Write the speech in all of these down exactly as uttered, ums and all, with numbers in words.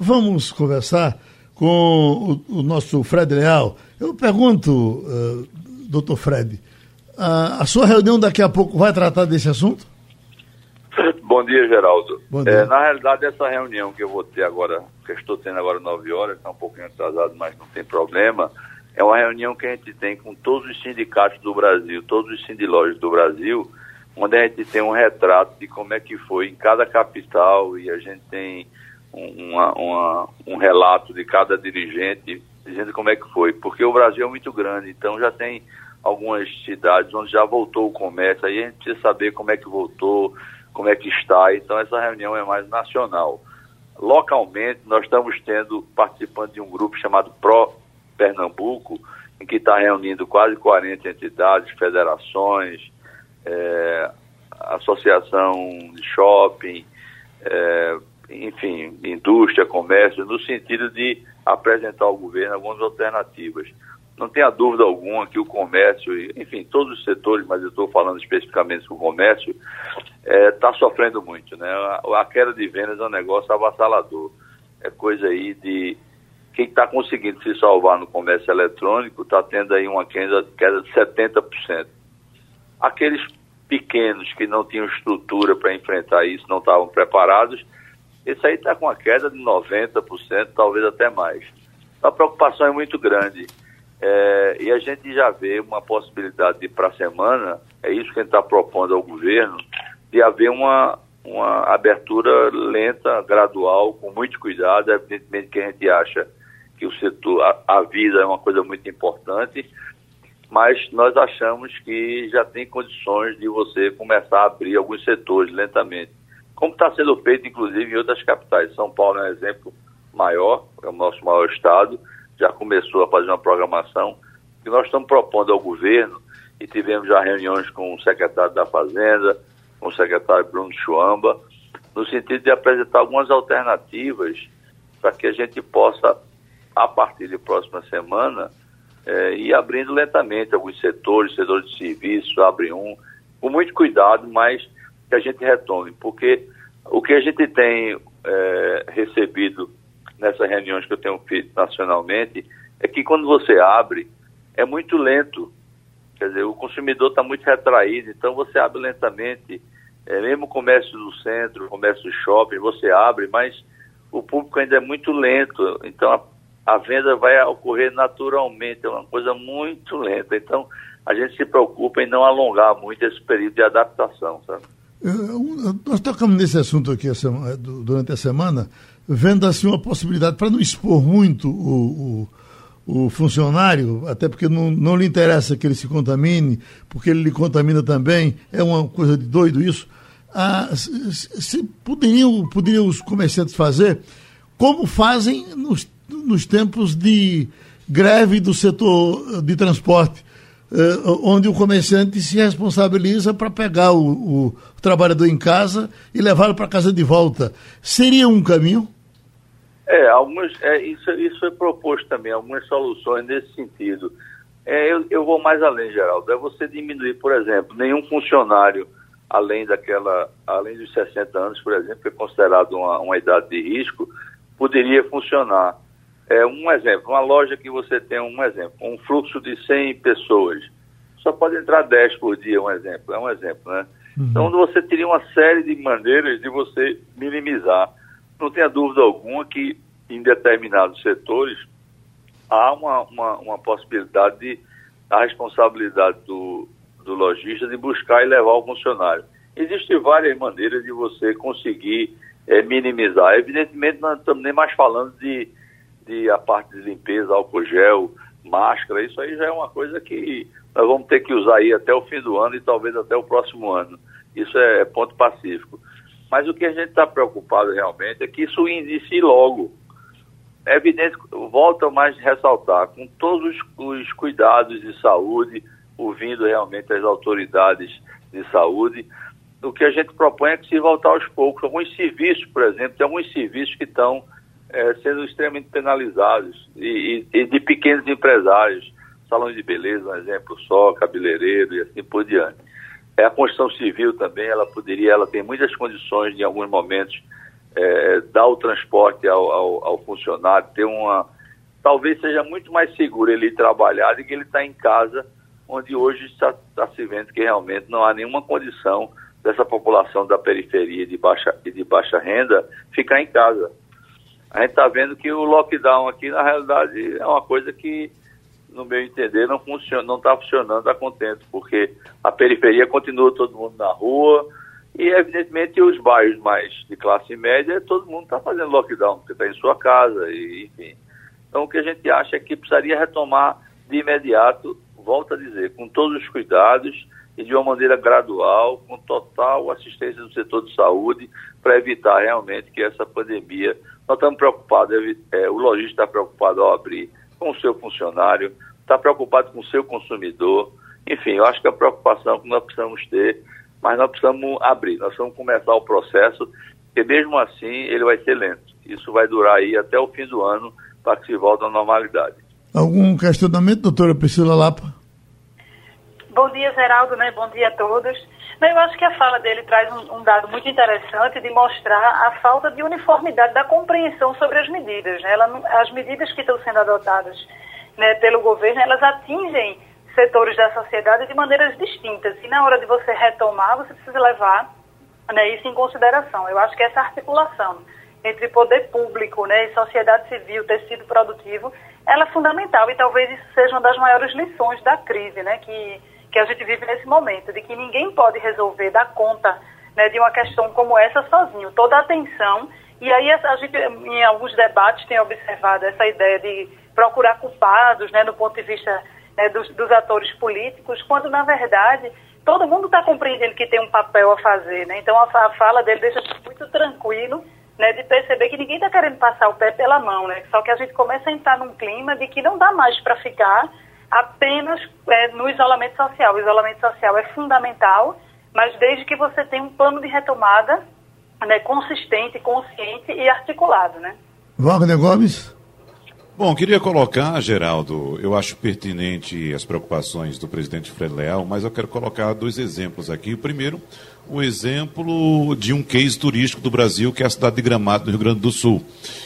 vamos conversar com o, o nosso Fred Leal. Eu pergunto, uh, doutor Fred, uh, a sua reunião daqui a pouco vai tratar desse assunto? Bom dia, Geraldo. Bom dia. É, na realidade, essa reunião que eu vou ter agora, que eu estou tendo agora nove horas, está um pouquinho atrasado, mas não tem problema, é uma reunião que a gente tem com todos os sindicatos do Brasil, todos os sindilógicos do Brasil, onde a gente tem um retrato de como é que foi em cada capital e a gente tem uma, uma, um relato de cada dirigente dizendo como é que foi, porque o Brasil é muito grande, então já tem algumas cidades onde já voltou o comércio, aí a gente precisa saber como é que voltou, como é que está, então essa reunião é mais nacional. Localmente, nós estamos tendo, participando de um grupo chamado Pro Pernambuco, em que está reunindo quase quarenta entidades, federações, é, associação de shopping, é, enfim, indústria, comércio, no sentido de apresentar ao governo algumas alternativas. Não tenha dúvida alguma que o comércio, enfim, todos os setores, mas eu estou falando especificamente do comércio, está é, sofrendo muito, né? A, a queda de vendas é um negócio avassalador. É coisa aí de... Quem está conseguindo se salvar no comércio eletrônico está tendo aí uma queda, queda de setenta por cento. Aqueles pequenos que não tinham estrutura para enfrentar isso, não estavam preparados, esse aí está com uma queda de noventa por cento, talvez até mais. A preocupação é muito grande. É, e a gente já vê uma possibilidade de, para a semana, é isso que a gente está propondo ao governo, de haver uma, uma abertura lenta, gradual, com muito cuidado. Evidentemente que a gente acha que o setor, a, a vida é uma coisa muito importante, mas nós achamos que já tem condições de você começar a abrir alguns setores lentamente, como está sendo feito, inclusive, em outras capitais. São Paulo é um exemplo maior, é o nosso maior estado, já começou a fazer uma programação que nós estamos propondo ao governo, e tivemos já reuniões com o secretário da Fazenda, com o secretário Bruno Chuamba, no sentido de apresentar algumas alternativas para que a gente possa, a partir de próxima semana, é, ir abrindo lentamente alguns setores, setores de serviços, abre um, com muito cuidado, mas que a gente retome, porque o que a gente tem é, recebido nessas reuniões que eu tenho feito nacionalmente, é que quando você abre, é muito lento. Quer dizer, o consumidor está muito retraído, então você abre lentamente, é, mesmo o comércio do centro, o comércio do shopping, você abre, mas o público ainda é muito lento, então a, a venda vai ocorrer naturalmente, é uma coisa muito lenta. Então, a gente se preocupa em não alongar muito esse período de adaptação, sabe? Nós tocamos nesse assunto aqui durante a semana, vendo assim uma possibilidade para não expor muito o, o, o funcionário, até porque não, não lhe interessa que ele se contamine, porque ele lhe contamina também, é uma coisa de doido isso. Ah, se, se poderiam, poderiam os comerciantes fazer como fazem nos, nos tempos de greve do setor de transporte, Uh, onde o comerciante se responsabiliza para pegar o, o trabalhador em casa e levá-lo para casa de volta. Seria um caminho? É, algumas, é isso, isso foi proposto também, algumas soluções nesse sentido. É, eu, eu vou mais além, Geraldo. É você diminuir, por exemplo, nenhum funcionário, além daquela, além dos sessenta anos, por exemplo, que é considerado uma, uma idade de risco, poderia funcionar. É, um exemplo, uma loja que você tem um exemplo, um fluxo de cem pessoas, só pode entrar dez por dia, um exemplo, é um exemplo, né? Uhum. Então você teria uma série de maneiras de você minimizar. Não tenha dúvida alguma que em determinados setores há uma, uma, uma possibilidade de a responsabilidade do, do lojista de buscar e levar o funcionário. Existem várias maneiras de você conseguir é, minimizar. Evidentemente nós não estamos nem mais falando de de a parte de limpeza, álcool gel, máscara, isso aí já é uma coisa que nós vamos ter que usar aí até o fim do ano e talvez até o próximo ano. Isso é ponto pacífico. Mas o que a gente está preocupado realmente é que isso inicie logo. É evidente, volto a mais ressaltar, com todos os, os cuidados de saúde, ouvindo realmente as autoridades de saúde, o que a gente propõe é que se voltar aos poucos. Alguns serviços, por exemplo, tem alguns serviços que estão É, sendo extremamente penalizados, e, e, e de pequenos empresários, salões de beleza, um exemplo só, cabeleireiro e assim por diante. É, a construção civil também, ela poderia, ela tem muitas condições de, em alguns momentos, é, dar o transporte ao, ao, ao funcionário, ter uma... Talvez seja muito mais seguro ele ir trabalhar do que ele estar em casa, onde hoje está, está se vendo que realmente não há nenhuma condição dessa população da periferia e de baixa, e de baixa renda ficar em casa. A gente está vendo que o lockdown aqui, na realidade, é uma coisa que, no meu entender, não funciona, não está funcionando a contento, porque a periferia continua todo mundo na rua e, evidentemente, os bairros mais de classe média, todo mundo está fazendo lockdown, porque está em sua casa, e, enfim. Então, o que a gente acha é que precisaria retomar de imediato, volto a dizer, com todos os cuidados e de uma maneira gradual, com total assistência do setor de saúde, para evitar realmente que essa pandemia... Nós estamos preocupados, é, o lojista está preocupado ao abrir com o seu funcionário, está preocupado com o seu consumidor. Enfim, eu acho que é a preocupação que nós precisamos ter, mas nós precisamos abrir, nós precisamos começar o processo, porque mesmo assim ele vai ser lento. Isso vai durar aí até o fim do ano para que se volte à normalidade. Algum questionamento, doutora Priscila Lapa? Bom dia, Geraldo, né? Bom dia a todos. Eu acho que a fala dele traz um, um dado muito interessante de mostrar a falta de uniformidade da compreensão sobre as medidas. Né? Ela, as medidas que estão sendo adotadas, né, pelo governo, elas atingem setores da sociedade de maneiras distintas. E na hora de você retomar, você precisa levar, né, isso em consideração. Eu acho que essa articulação entre poder público, né, e sociedade civil, tecido produtivo, ela é fundamental. E talvez isso seja uma das maiores lições da crise, né, que... que a gente vive nesse momento, de que ninguém pode resolver, dar conta, né, de uma questão como essa sozinho. Toda a atenção, e aí a gente, em alguns debates, tem observado essa ideia de procurar culpados, né, do ponto de vista, né, dos, dos atores políticos, quando, na verdade, todo mundo está compreendendo que tem um papel a fazer. Né? Então, a, a fala dele deixa muito tranquilo, né, de perceber que ninguém está querendo passar o pé pela mão. Né? Só que a gente começa a entrar num clima de que não dá mais para ficar apenas é, no isolamento social. O isolamento social é fundamental, mas desde que você tenha um plano de retomada, né, consistente, consciente e articulado, né? Wagner Gomes? Bom, queria colocar, Geraldo, eu acho pertinente as preocupações do presidente Fred Leal, mas eu quero colocar dois exemplos aqui. O primeiro, o exemplo de um case turístico do Brasil, que é a cidade de Gramado, no Rio Grande do Sul,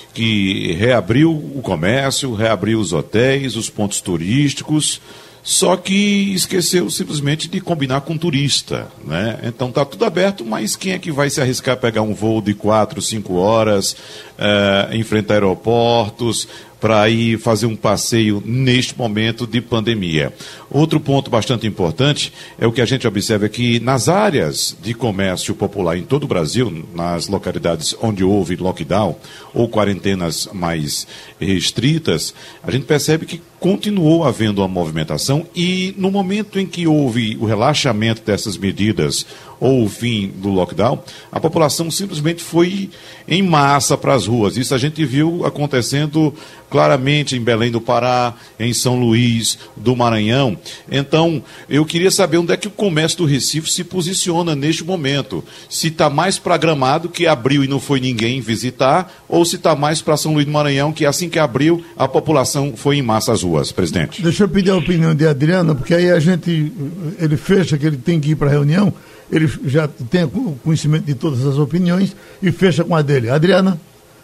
que reabriu o comércio, reabriu os hotéis, os pontos turísticos, só que esqueceu simplesmente de combinar com turista, né? Então está tudo aberto, mas quem é que vai se arriscar a pegar um voo de quatro, cinco horas, uh, enfrentar aeroportos, para ir fazer um passeio neste momento de pandemia? Outro ponto bastante importante é o que a gente observa aqui nas áreas de comércio popular em todo o Brasil, nas localidades onde houve lockdown ou quarentenas mais restritas, a gente percebe que continuou havendo uma movimentação e no momento em que houve o relaxamento dessas medidas ou o fim do lockdown, a população simplesmente foi em massa para as ruas. Isso a gente viu acontecendo claramente em Belém do Pará, em São Luís do Maranhão. Então, eu queria saber onde é que o comércio do Recife se posiciona neste momento. Se está mais para Gramado, que abriu e não foi ninguém visitar, ou se está mais para São Luís do Maranhão, que assim que abriu, a população foi em massa às ruas, presidente. Deixa eu pedir a opinião de Adriana, porque aí a gente, ele fecha que ele tem que ir para a reunião, ele já tem conhecimento de todas as opiniões e fecha com a dele. Adriana?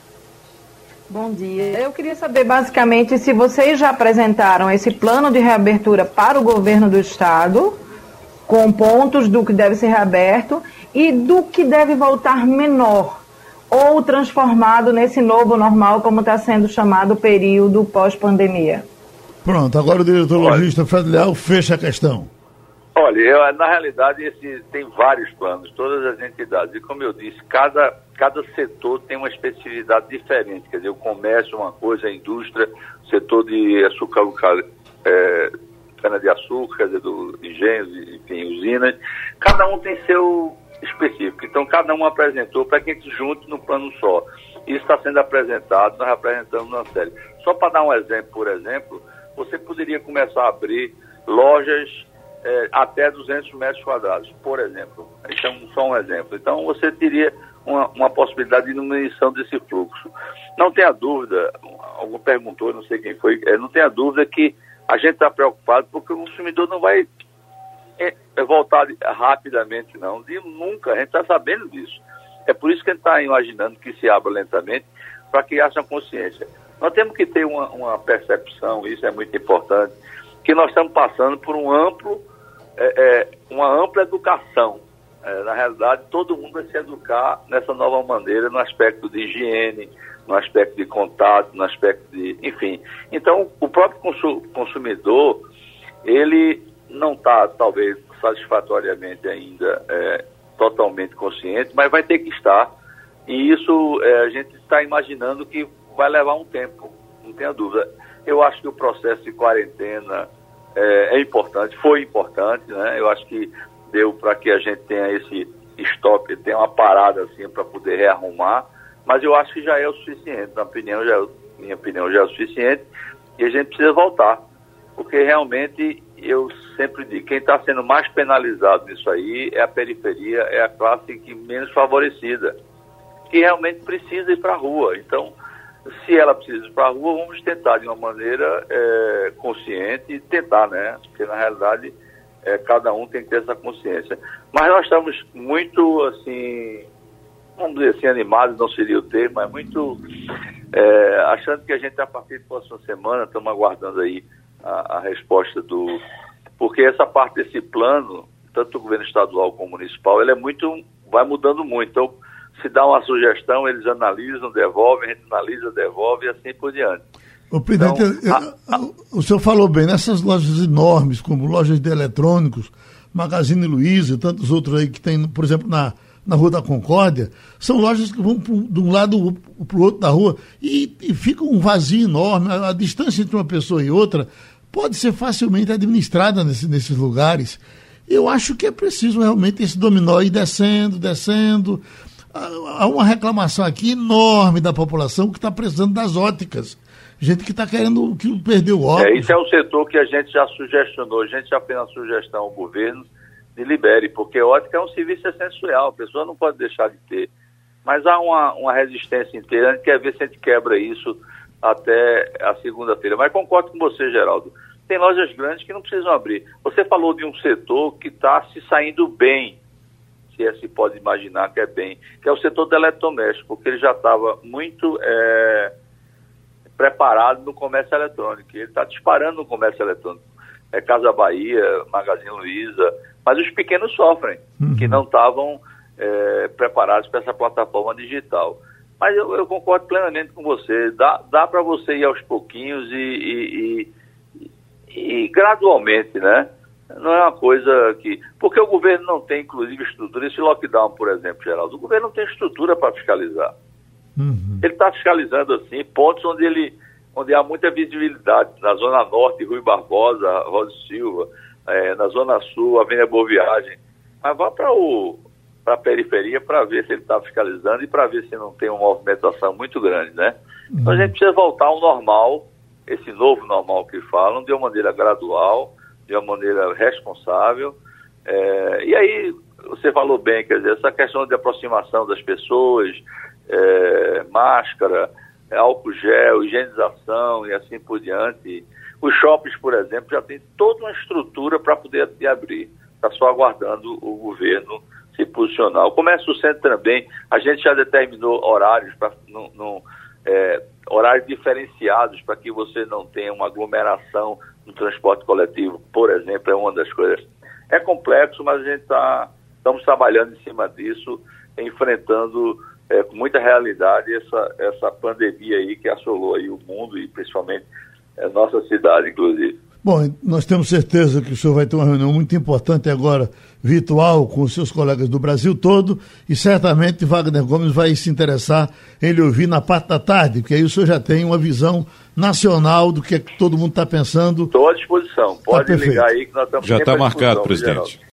Bom dia. Eu queria saber, basicamente, se vocês já apresentaram esse plano de reabertura para o governo do Estado, com pontos do que deve ser reaberto e do que deve voltar menor, ou transformado nesse novo normal, como está sendo chamado o período pós-pandemia. Pronto, agora o diretor logista Fred Leal fecha a questão. Olha, eu, na realidade, esse, tem vários planos, todas as entidades. E como eu disse, cada, cada setor tem uma especificidade diferente. Quer dizer, o comércio é uma coisa, a indústria, o setor de açúcar, é, cana-de-açúcar, quer dizer, do engenhos, enfim, usinas. Cada um tem seu específico. Então, cada um apresentou para que a gente junte no plano só. Isso está sendo apresentado, nós apresentamos na série. Só para dar um exemplo, por exemplo, você poderia começar a abrir lojas É, até duzentos metros quadrados, por exemplo. Então, só um exemplo. Então, você teria uma, uma possibilidade de diminuição desse fluxo. Não tenha dúvida, alguém perguntou, não sei quem foi, é, não tenha dúvida que a gente está preocupado porque o consumidor não vai é, é voltar rapidamente, não. De nunca, a gente está sabendo disso. É por isso que a gente está imaginando que se abra lentamente, para que haja consciência. Nós temos que ter uma, uma percepção, isso é muito importante, que nós estamos passando por um amplo, é, é, uma ampla educação. É, na realidade, todo mundo vai se educar nessa nova maneira, no aspecto de higiene, no aspecto de contato, no aspecto de... enfim. Então, o próprio consumidor, ele não está, talvez, satisfatoriamente ainda é, totalmente consciente, mas vai ter que estar. E isso é, a gente está imaginando que vai levar um tempo, não tenha dúvida. Eu acho que o processo de quarentena é, é importante, foi importante, né? Eu acho que deu para que a gente tenha esse stop, tenha uma parada assim para poder rearrumar, mas eu acho que já é o suficiente, na opinião, já, minha opinião já é o suficiente, e a gente precisa voltar, porque realmente eu sempre digo, quem está sendo mais penalizado nisso aí é a periferia, é a classe que menos favorecida, que realmente precisa ir para a rua. Então, se ela precisa ir para a rua, vamos tentar de uma maneira é, consciente, tentar, né? Porque na realidade é, cada um tem que ter essa consciência. Mas nós estamos muito, assim, vamos dizer assim, animados, não seria o termo, mas muito é, achando que a gente, a partir da próxima semana, estamos aguardando aí a, a resposta do... Porque essa parte desse plano, tanto do governo estadual como municipal, ele é muito, vai mudando muito. Então, se dá uma sugestão, eles analisam, devolvem, a gente analisa, devolve e assim por diante. O presidente, então, a, a... o senhor falou bem, nessas lojas enormes, como lojas de eletrônicos, Magazine Luiza e tantos outros aí que tem, por exemplo, na, na Rua da Concórdia, são lojas que vão pro, de um lado para o outro da rua e, e fica um vazio enorme. A, a distância entre uma pessoa e outra pode ser facilmente administrada nesse, nesses lugares. Eu acho que é preciso realmente esse dominó ir descendo, descendo. Há uma reclamação aqui enorme da população que está precisando das óticas. Gente que está querendo, que perdeu o óculos. É, isso é um setor que a gente já sugestionou, a gente já fez uma sugestão ao governo de libere, porque ótica é um serviço essencial, a pessoa não pode deixar de ter. Mas há uma, uma resistência inteira, a gente quer ver se a gente quebra isso até a segunda-feira. Mas concordo com você, Geraldo. Tem lojas grandes que não precisam abrir. Você falou de um setor que está se saindo bem, se é, se pode imaginar que é bem, que é o setor do eletrodoméstico, porque ele já estava muito é, preparado no comércio eletrônico. Ele está disparando no comércio eletrônico. É Casa Bahia, Magazine Luiza, mas os pequenos sofrem, uhum. que não estavam é, preparados para essa plataforma digital. Mas eu, eu concordo plenamente com você. Dá, dá para você ir aos pouquinhos e, e, e, e gradualmente, né? Não é uma coisa que... Porque o governo não tem, inclusive, estrutura. Esse lockdown, por exemplo, Geraldo, o governo não tem estrutura para fiscalizar. Uhum. Ele está fiscalizando, assim, pontos onde, ele, onde há muita visibilidade. Na Zona Norte, Rui Barbosa, Rosa Silva, é, na Zona Sul, Avenida Boa Viagem. Mas vá para o... para a periferia para ver se ele está fiscalizando e para ver se não tem uma movimentação muito grande, né? Uhum. Então a gente precisa voltar ao normal, esse novo normal que falam, de uma maneira gradual, de uma maneira responsável. É, e aí, você falou bem, quer dizer, essa questão de aproximação das pessoas, é, máscara, álcool gel, higienização e assim por diante. Os shoppings, por exemplo, já tem toda uma estrutura para poder abrir. Está só aguardando o governo se posicionar. O comércio do centro também, a gente já determinou horários, pra, no, no, é, horários diferenciados para que você não tenha uma aglomeração no transporte coletivo, por exemplo, é uma das coisas. É complexo, mas a gente está estamos trabalhando em cima disso, enfrentando é, com muita realidade essa, essa pandemia aí que assolou aí o mundo e principalmente a nossa cidade, inclusive. Bom, nós temos certeza que o senhor vai ter uma reunião muito importante agora, virtual, com os seus colegas do Brasil todo, e certamente Wagner Gomes vai se interessar em lhe ouvir na parte da tarde, porque aí o senhor já tem uma visão nacional do que, é que todo mundo está pensando. Estou à disposição, pode tá ligar aí que nós estamos já está marcado, presidente.